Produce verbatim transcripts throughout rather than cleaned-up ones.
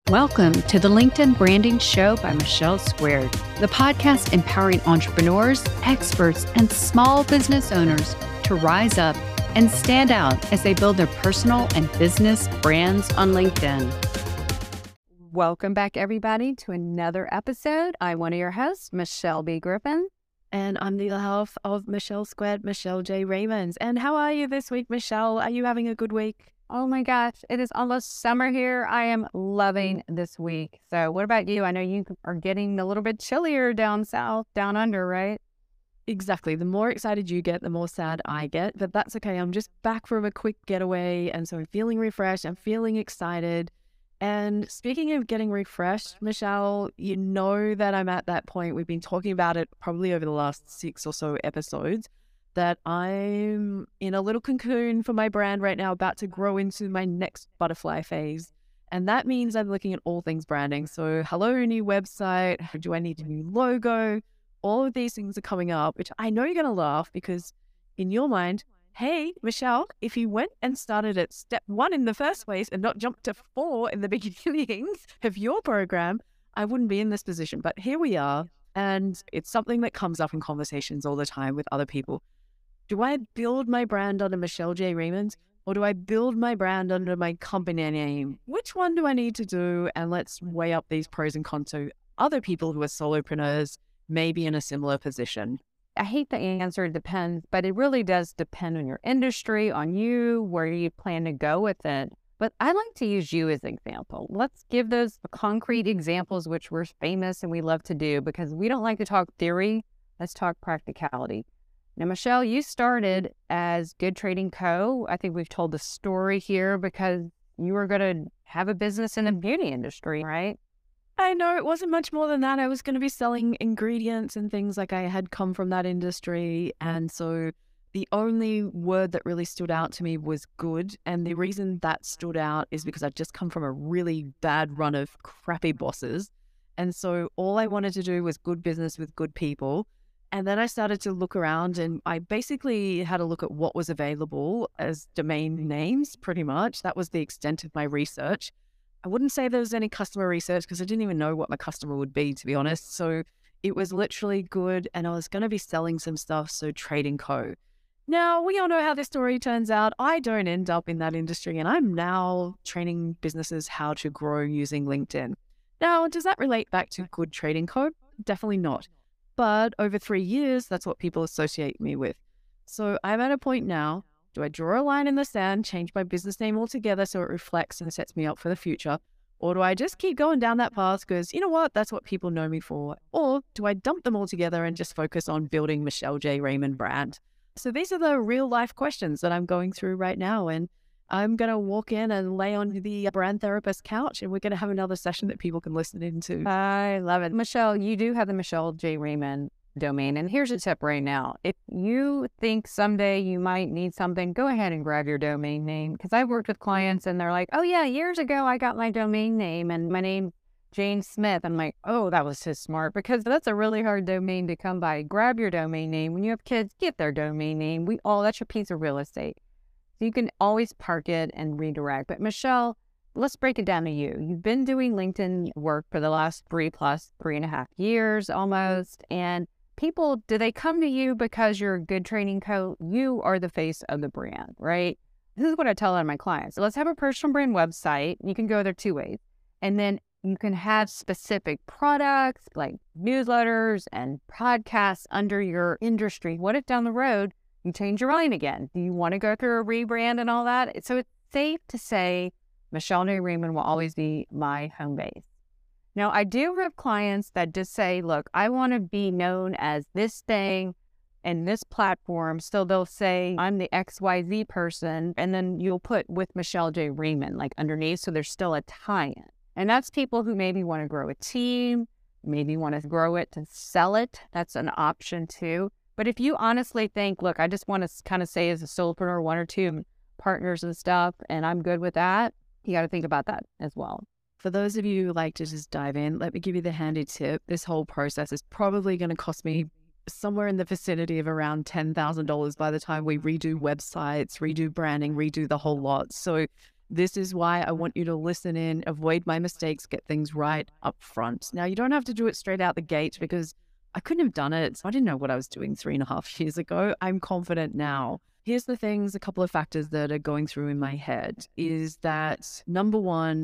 Welcome to the LinkedIn Branding Show by Michelle Squared, the podcast empowering entrepreneurs, experts, and small business owners to rise up and stand out as they build their personal and business brands on LinkedIn. Welcome back, everybody, to another episode. I'm one of your hosts, Michelle B. Griffin. And I'm the half of Michelle Squared, Michelle J. Raymonds. And how are you this week, Michelle? Are you having a good week? Oh my gosh, it is almost summer here. I am loving this week. So what about you? I know you are getting a little bit chillier down south, down under, right? Exactly. The more excited you get, the more sad I get. But that's okay. I'm just back from a quick getaway. And so I'm feeling refreshed. I'm feeling excited. And speaking of getting refreshed, Michelle, you know that I'm at that point. We've been talking about it probably over the last six or so episodes, that I'm in a little cocoon for my brand right now, about to grow into my next butterfly phase. And that means I'm looking at all things branding. So hello, new website. Do I need a new logo? All of these things are coming up, which I know you're going to laugh because in your mind, hey, Michelle, if you went and started at step one in the first place and not jumped to four in the beginnings of your program, I wouldn't be in this position. But here we are. And it's something that comes up in conversations all the time with other people. Do I build my brand under Michelle J. Raymonds, or do I build my brand under my company name? Which one do I need to do? And let's weigh up these pros and cons to other people who are solopreneurs, maybe in a similar position. I hate the answer depends, but it really does depend on your industry, on you, where you plan to go with it. But I like to use you as an example. Let's give those concrete examples, which we're famous and we love to do, because we don't like to talk theory. Let's talk practicality. Now, Michelle, you started as Good Trading Co. I think we've told the story here because you were going to have a business in the beauty industry, right? I know it wasn't much more than that. I was going to be selling ingredients and things, like I had come from that industry. And so the only word that really stood out to me was good. And the reason that stood out is because I'd just come from a really bad run of crappy bosses. And so all I wanted to do was good business with good people. And then I started to look around and I basically had a look at what was available as domain names, pretty much. That was the extent of my research. I wouldn't say there was any customer research because I didn't even know what my customer would be, to be honest. So it was literally good. And I was going to be selling some stuff. So Trading Co. Now, we all know how this story turns out. I don't end up in that industry and I'm now training businesses how to grow using LinkedIn. Now, does that relate back to Good Trading Co? Definitely not. But over three years, that's what people associate me with. So I'm at a point now, do I draw a line in the sand, change my business name altogether so it reflects and sets me up for the future? Or do I just keep going down that path because, you know what, that's what people know me for? Or do I dump them all together and just focus on building Michelle J. Raymond brand? So these are the real life questions that I'm going through right now. And I'm going to walk in and lay on the brand therapist couch and we're going to have another session that people can listen into. I love it. Michelle, you do have the Michelle J. Raymond domain. And here's a tip right now. If you think someday you might need something, go ahead and grab your domain name. Because I've worked with clients and they're like, oh yeah, years ago I got my domain name and my name Jane Smith. I'm like, oh, that was just smart, because that's a really hard domain to come by. Grab your domain name. When you have kids, get their domain name. We all, that's your piece of real estate. So you can always park it and redirect. But Michelle, let's break it down to you. You've been doing LinkedIn work for the last three plus three and a half years almost. And people, do they come to you because you're a Good Trading Co? You are the face of the brand, right? This is what I tell all my clients. Let's have a personal brand website. You can go there two ways. And then you can have specific products like newsletters and podcasts under your industry. What if down the road you change your mind again? Do you want to go through a rebrand and all that? So it's safe to say Michelle J. Raymond will always be my home base. Now, I do have clients that just say, look, I want to be known as this thing and this platform. So they'll say, I'm the X Y Z person. And then you'll put with Michelle J. Raymond like underneath. So there's still a tie-in. And that's people who maybe want to grow a team, maybe want to grow it to sell it. That's an option too. But if you honestly think, look, I just want to kind of say as a solopreneur, one or two partners and stuff, and I'm good with that, you got to think about that as well. For those of you who like to just dive in, let me give you the handy tip. This whole process is probably going to cost me somewhere in the vicinity of around ten thousand dollars by the time we redo websites, redo branding, redo the whole lot. So This is why I want you to listen in, avoid my mistakes, get things right up front. Now, you don't have to do it straight out the gate because I couldn't have done it. So I didn't know what I was doing three and a half years ago. I'm confident now. Here's the things, a couple of factors that are going through in my head is that number one,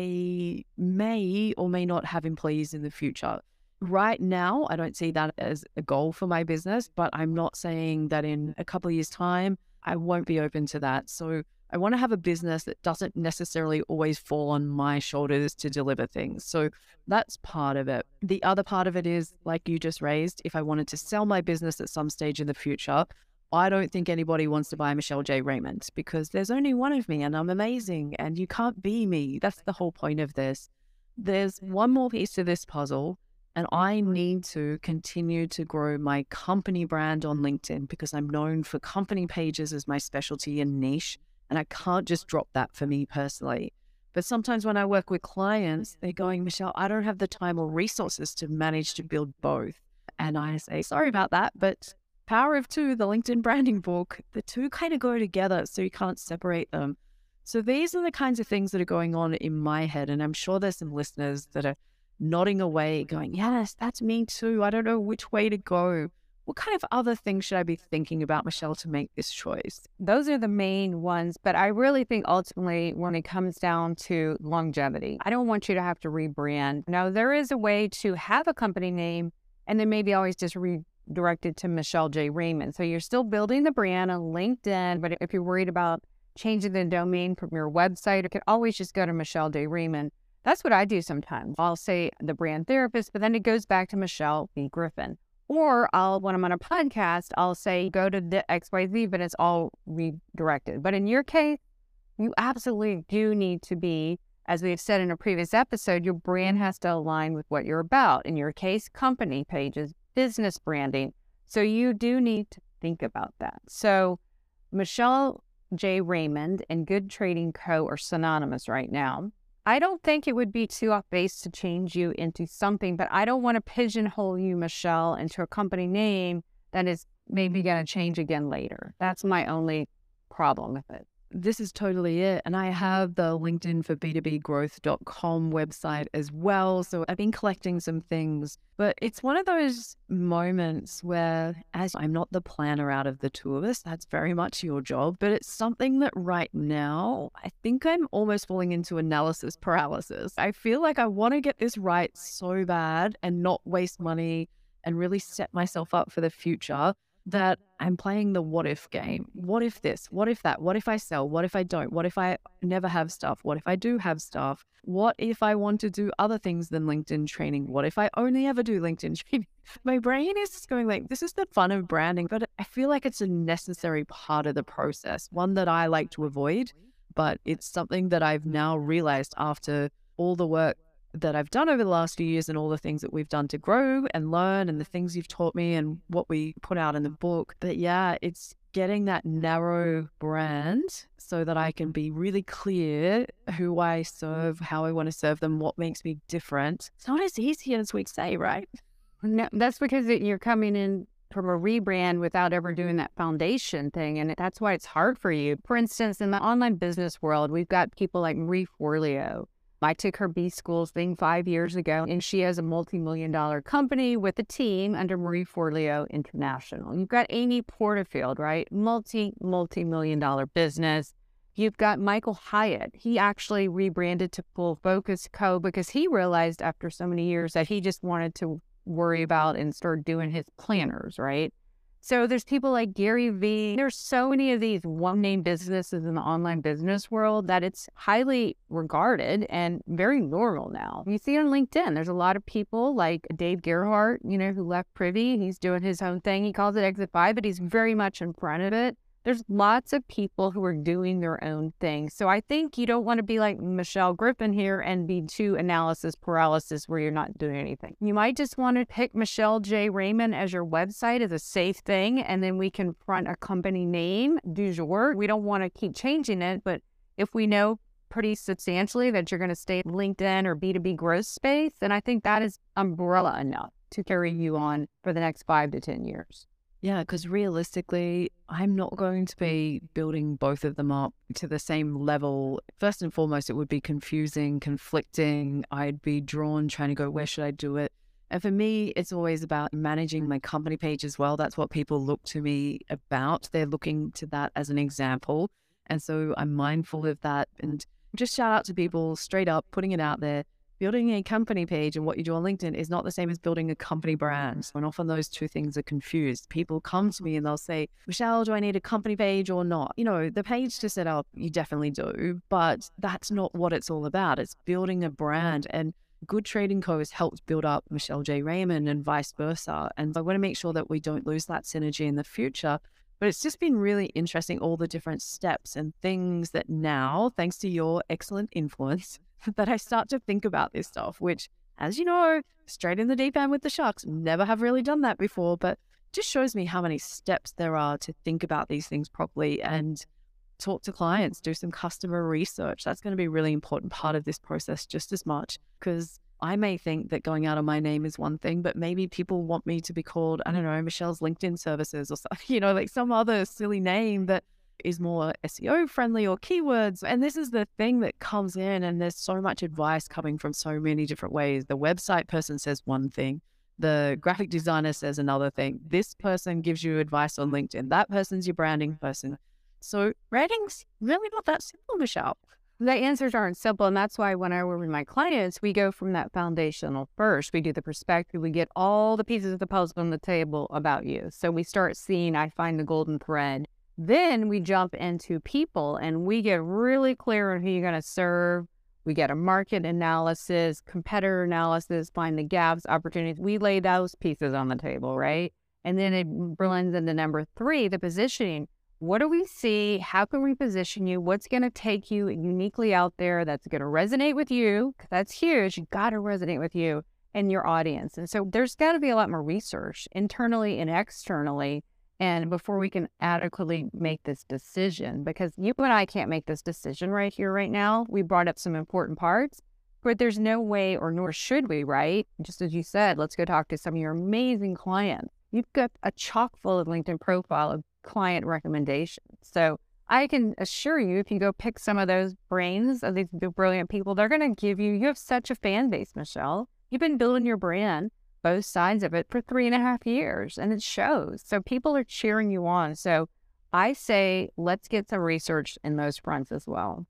I may or may not have employees in the future. Right now, I don't see that as a goal for my business, but I'm not saying that in a couple of years' time, I won't be open to that. So I want to have a business that doesn't necessarily always fall on my shoulders to deliver things. So that's part of it. The other part of it is, like you just raised, if I wanted to sell my business at some stage in the future, I don't think anybody wants to buy Michelle J. Raymond because there's only one of me and I'm amazing and you can't be me. That's the whole point of this. There's one more piece to this puzzle. And I need to continue to grow my company brand on LinkedIn because I'm known for company pages as my specialty and niche. And I can't just drop that for me personally. But sometimes when I work with clients, they're going, Michelle, I don't have the time or resources to manage to build both. And I say, sorry about that, but Power of Two, the LinkedIn branding book, the two kind of go together, so you can't separate them. So these are the kinds of things that are going on in my head. And I'm sure there's some listeners that are nodding away, going, yes, that's me too. I don't know which way to go. What kind of other things should I be thinking about, Michelle, to make this choice? Those are the main ones, but I really think ultimately when it comes down to longevity, I don't want you to have to rebrand. Now, there is a way to have a company name and then maybe always just redirect it to Michelle J. Raymond. So you're still building the brand on LinkedIn, but if you're worried about changing the domain from your website, you can always just go to Michelle J. Raymond. That's what I do sometimes. I'll say the brand therapist, but then it goes back to Michelle B. Griffin. Or I'll, when I'm on a podcast, I'll say go to the X Y Z, but it's all redirected. But in your case, you absolutely do need to be, as we have said in a previous episode, your brand has to align with what you're about. In your case, company pages, business branding. So you do need to think about that. So Michelle J. Raymond and Good Trading Co. are synonymous right now. I don't think it would be too off base to change you into something, but I don't want to pigeonhole you, Michelle, into a company name that is maybe going to change again later. That's my only problem with it. This is totally it. And I have the LinkedIn for B two B growth dot com website as well. So I've been collecting some things, but it's one of those moments where, as I'm not the planner out of the two of us, that's very much your job, but it's something that right now, I think I'm almost falling into analysis paralysis. I feel like I want to get this right so bad and not waste money and really set myself up for the future, that I'm playing the what if game. What if this? What if that? What if I sell? What if I don't? What if I never have stuff? What if I do have stuff? What if I want to do other things than LinkedIn training? What if I only ever do LinkedIn training? My brain is just going like, this is the fun of branding, but I feel like it's a necessary part of the process, one that I like to avoid, but it's something that I've now realized after all the work that I've done over the last few years and all the things that we've done to grow and learn and the things you've taught me and what we put out in the book. But yeah, it's getting that narrow brand so that I can be really clear who I serve, how I want to serve them, what makes me different. It's not as easy as we say, right? No, that's because it, you're coming in from a rebrand without ever doing that foundation thing. And that's why it's hard for you. For instance, in the online business world, we've got people like Marie Forleo. I took her B Schools thing five years ago, and she has a multi-million dollar company with a team under Marie Forleo International. You've got Amy Porterfield, right? Multi, multi-million dollar business. You've got Michael Hyatt. He actually rebranded to Full Focus Co. because he realized after so many years that he just wanted to worry about and start doing his planners, right? So there's people like Gary Vee. There's so many of these one-name businesses in the online business world that it's highly regarded and very normal now. You see on LinkedIn, there's a lot of people like Dave Gerhardt, you know, who left Privy. He's doing his own thing. He calls it Exit five, but he's very much in front of it. There's lots of people who are doing their own thing. So I think you don't want to be like Michelle Griffin here and be too analysis paralysis where you're not doing anything. You might just want to pick Michelle J. Raymond as your website as a safe thing, and then we can front a company name du jour. We don't want to keep changing it, but if we know pretty substantially that you're going to stay in LinkedIn or B two B growth space, then I think that is umbrella enough to carry you on for the next five to ten years. Yeah, because realistically, I'm not going to be building both of them up to the same level. First and foremost, it would be confusing, conflicting. I'd be drawn trying to go, where should I do it? And for me, it's always about managing my company page as well. That's what people look to me about. They're looking to that as an example. And so I'm mindful of that. And just shout out to people straight up, putting it out there. Building a company page and what you do on LinkedIn is not the same as building a company brand. And often those two things are confused. People come to me and they'll say, Michelle, do I need a company page or not? You know, the page to set up, you definitely do, but that's not what it's all about. It's building a brand. And Good Trading Co. has helped build up Michelle J. Raymond and vice versa. And I want to make sure that we don't lose that synergy in the future. But it's just been really interesting, all the different steps and things that now, thanks to your excellent influence, that I start to think about this stuff, which, as you know, straight in the deep end with the sharks, never have really done that before, but just shows me how many steps there are to think about these things properly and talk to clients, do some customer research. That's going to be a really important part of this process just as much, because I may think that going out on my name is one thing, but maybe people want me to be called, I don't know, Michelle's LinkedIn Services or something, you know, like some other silly name that is more S E O friendly or keywords. And this is the thing that comes in, and there's so much advice coming from so many different ways. The website person says one thing, the graphic designer says another thing. This person gives you advice on LinkedIn. That person's your branding person. So branding's really not that simple, Michelle. The answers aren't simple, and that's why when I work with my clients, we go from that foundational first. We do the perspective. We get all the pieces of the puzzle on the table about you. So we start seeing, I find the golden thread. Then we jump into people, and we get really clear on who you're going to serve. We get a market analysis, competitor analysis, find the gaps, opportunities. We lay those pieces on the table, right? And then it blends into number three, the positioning. What do we see? How can we position you? What's going to take you uniquely out there that's going to resonate with you? That's huge. You got to resonate with you and your audience. And so there's got to be a lot more research internally and externally, and before we can adequately make this decision, because you and I can't make this decision right here, right now. We brought up some important parts, but there's no way, or nor should we, right? Just as you said, let's go talk to some of your amazing clients. You've got a chock full of LinkedIn profile of client recommendations. So I can assure you, if you go pick some of those brains of these brilliant people, they're going to give you, you have such a fan base, Michelle. You've been building your brand, both sides of it, for three and a half years, and it shows. So people are cheering you on. So I say, let's get some research in those fronts as well.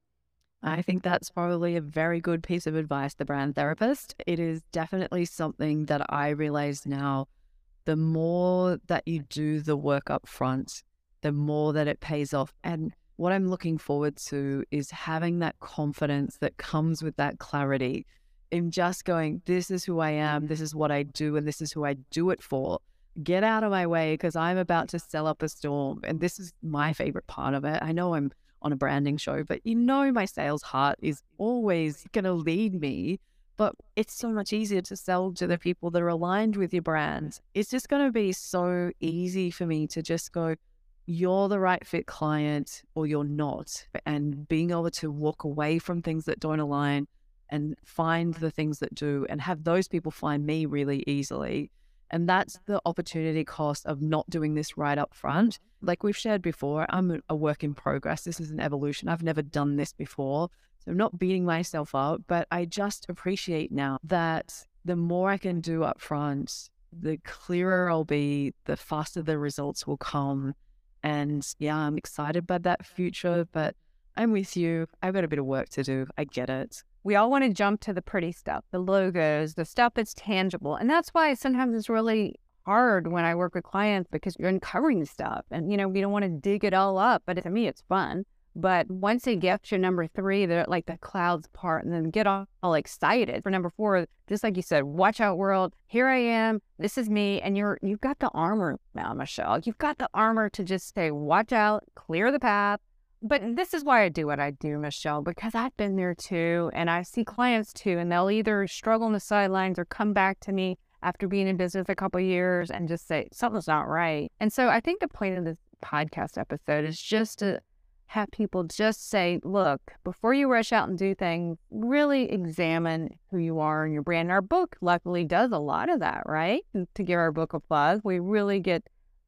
I think that's probably a very good piece of advice, the brand therapist. It is definitely something that I realize now. The more that you do the work up front, the more that it pays off. And what I'm looking forward to is having that confidence that comes with that clarity in just going, this is who I am, this is what I do, and this is who I do it for. Get out of my way, because I'm about to sell up a storm. And this is my favorite part of it. I know I'm on a branding show, but you know my sales heart is always going to lead me. But it's so much easier to sell to the people that are aligned with your brand. It's just going to be so easy for me to just go, you're the right fit client or you're not. And being able to walk away from things that don't align and find the things that do, and have those people find me really easily. And that's the opportunity cost of not doing this right up front. Like we've shared before, I'm a work in progress. This is an evolution. I've never done this before. So I'm not beating myself up, but I just appreciate now that the more I can do up front, the clearer I'll be, the faster the results will come. And yeah, I'm excited by that future, but I'm with you. I've got a bit of work to do. I get it. We all want to jump to the pretty stuff, the logos, the stuff that's tangible. And that's why sometimes it's really hard when I work with clients, because you're uncovering stuff and, you know, we don't want to dig it all up, but to me, it's fun. But once they get to number three, they're like the clouds part, and then get all, all excited. For number four, just like you said, watch out world, here I am, this is me. And you're, you've got the armor now, Michelle. You've got the armor to just say, watch out, clear the path. But this is why I do what I do, Michelle, because I've been there too. And I see clients too, and they'll either struggle on the sidelines or come back to me after being in business a couple of years and just say, something's not right. And so I think the point of this podcast episode is just to have people just say, look, before you rush out and do things, really examine who you are and your brand. Our book luckily does a lot of that, right? And to give our book a plug, we really get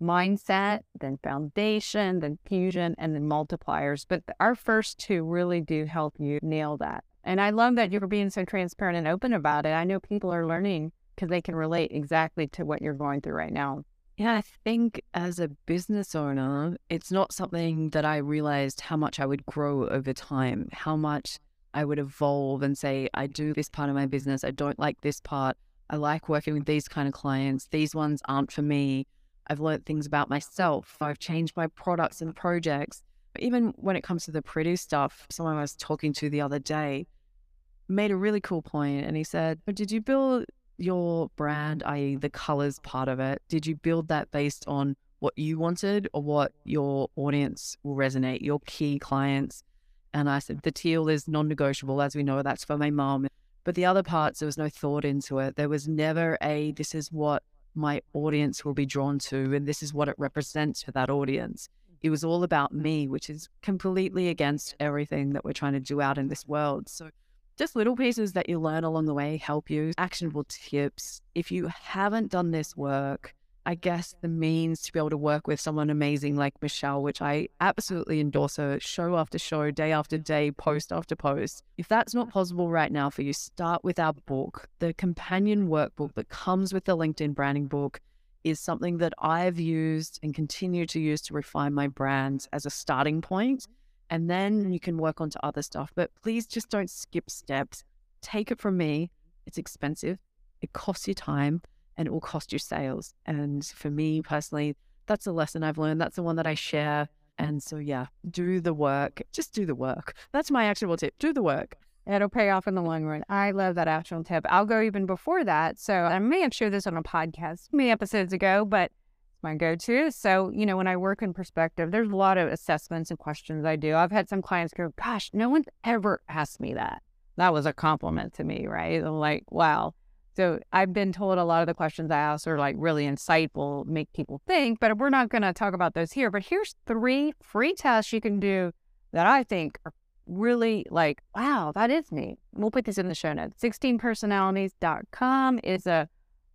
mindset, then foundation, then fusion, and then multipliers. But our first two really do help you nail that. And I love that you're being so transparent and open about it. I know people are learning because they can relate exactly to what you're going through right now. Yeah, I think as a business owner, it's not something that I realized how much I would grow over time, how much I would evolve and say, I do this part of my business. I don't like this part. I like working with these kind of clients. These ones aren't for me. I've learned things about myself. I've changed my products and projects. Even when it comes to the pretty stuff, someone I was talking to the other day made a really cool point, and he said, did you build your brand, that is the colors part of it, did you build that based on what you wanted or what your audience will resonate, your key clients? And I said, the teal is non-negotiable. As we know, that's for my mom. But the other parts, there was no thought into it. There was never a, this is what my audience will be drawn to, and this is what it represents for that audience. It was all about me, which is completely against everything that we're trying to do out in this world. So just little pieces that you learn along the way help you. Actionable tips. If you haven't done this work, I guess the means to be able to work with someone amazing like Michelle, which I absolutely endorse her show after show, day after day, post after post. If that's not possible right now for you, start with our book. The companion workbook that comes with the LinkedIn branding book is something that I've used and continue to use to refine my brand as a starting point. And then you can work onto other stuff. But please just don't skip steps. Take it from me. It's expensive. It costs you time. And it will cost you sales. And for me personally, that's a lesson I've learned. That's the one that I share. And so, yeah, do the work. Just do the work. That's my actionable tip. Do the work. It'll pay off in the long run. I love that actionable tip. I'll go even before that. So I may have shared this on a podcast many episodes ago, but it's my go-to. So, you know, when I work in perspective, there's a lot of assessments and questions I do. I've had some clients go, gosh, no one's ever asked me that. That was a compliment to me, right? I'm like, wow. So I've been told a lot of the questions I ask are like really insightful, make people think, but we're not going to talk about those here. But here's three free tests you can do that I think are really like, wow, that is me. We'll put this in the show notes. sixteen personalities dot com is a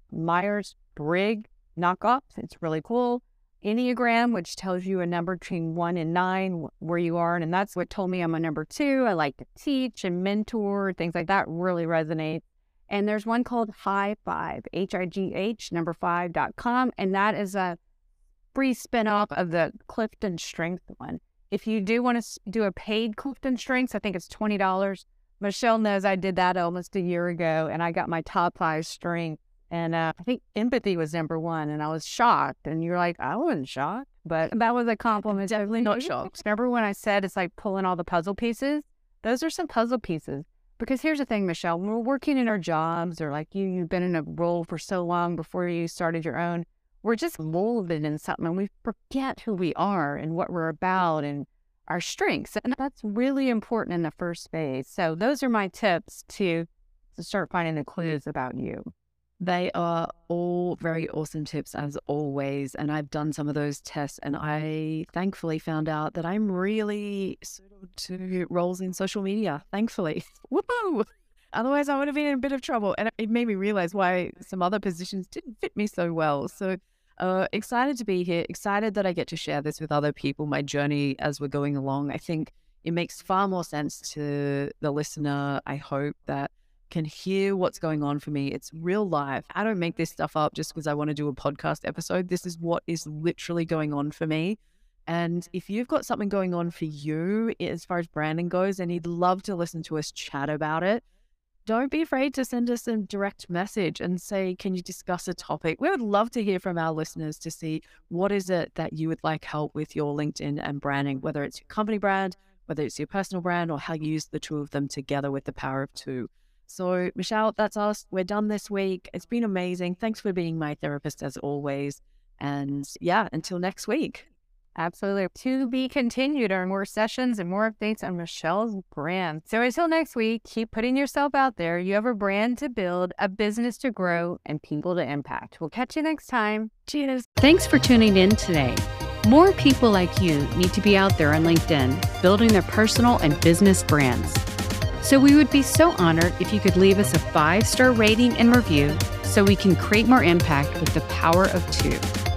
Myers-Briggs knockoff. It's really cool. Enneagram, which tells you a number between one and nine, where you are. And that's what told me I'm a number two. I like to teach and mentor, things like that really resonate. And there's one called High Five, H I G H, number five dot com. And that is a free spin-off of the Clifton Strength one. If you do want to do a paid Clifton Strengths, I think it's twenty dollars. Michelle knows I did that almost a year ago, and I got my top five strength. And uh, I think empathy was number one, and I was shocked. And you're like, I wasn't shocked, but that was a compliment. Definitely not shocked. Remember when I said it's like pulling all the puzzle pieces? Those are some puzzle pieces. Because here's the thing, Michelle, when we're working in our jobs, or like you, you've been in a role for so long before you started your own, we're just molded in something, and we forget who we are and what we're about and our strengths. And that's really important in the first phase. So those are my tips to, to start finding the clues about you. They are all very awesome tips, as always. And I've done some of those tests, and I thankfully found out that I'm really suited to roles in social media, thankfully. Whoa! Otherwise, I would have been in a bit of trouble. And it made me realize why some other positions didn't fit me so well. So uh, excited to be here, excited that I get to share this with other people, my journey as we're going along. I think it makes far more sense to the listener, I hope, that can hear what's going on for me. It's real life. I don't make this stuff up just because I want to do a podcast episode. This is what is literally going on for me. And if you've got something going on for you as far as branding goes, and you'd love to listen to us chat about it, don't be afraid to send us a direct message and say, can you discuss a topic? We would love to hear from our listeners to see what is it that you would like help with your LinkedIn and branding, whether it's your company brand, whether it's your personal brand, or how you use the two of them together with the power of two. So, Michelle, that's us. We're done this week. It's been amazing. Thanks for being my therapist as always. And yeah, until next week. Absolutely. To be continued are more sessions and more updates on Michelle's brand. So until next week, keep putting yourself out there. You have a brand to build, a business to grow, and people to impact. We'll catch you next time. Cheers. Thanks for tuning in today. More people like you need to be out there on LinkedIn, building their personal and business brands. So we would be so honored if you could leave us a five-star rating and review so we can create more impact with the power of two.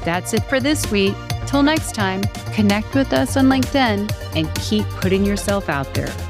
That's it for this week. Till next time, connect with us on LinkedIn and keep putting yourself out there.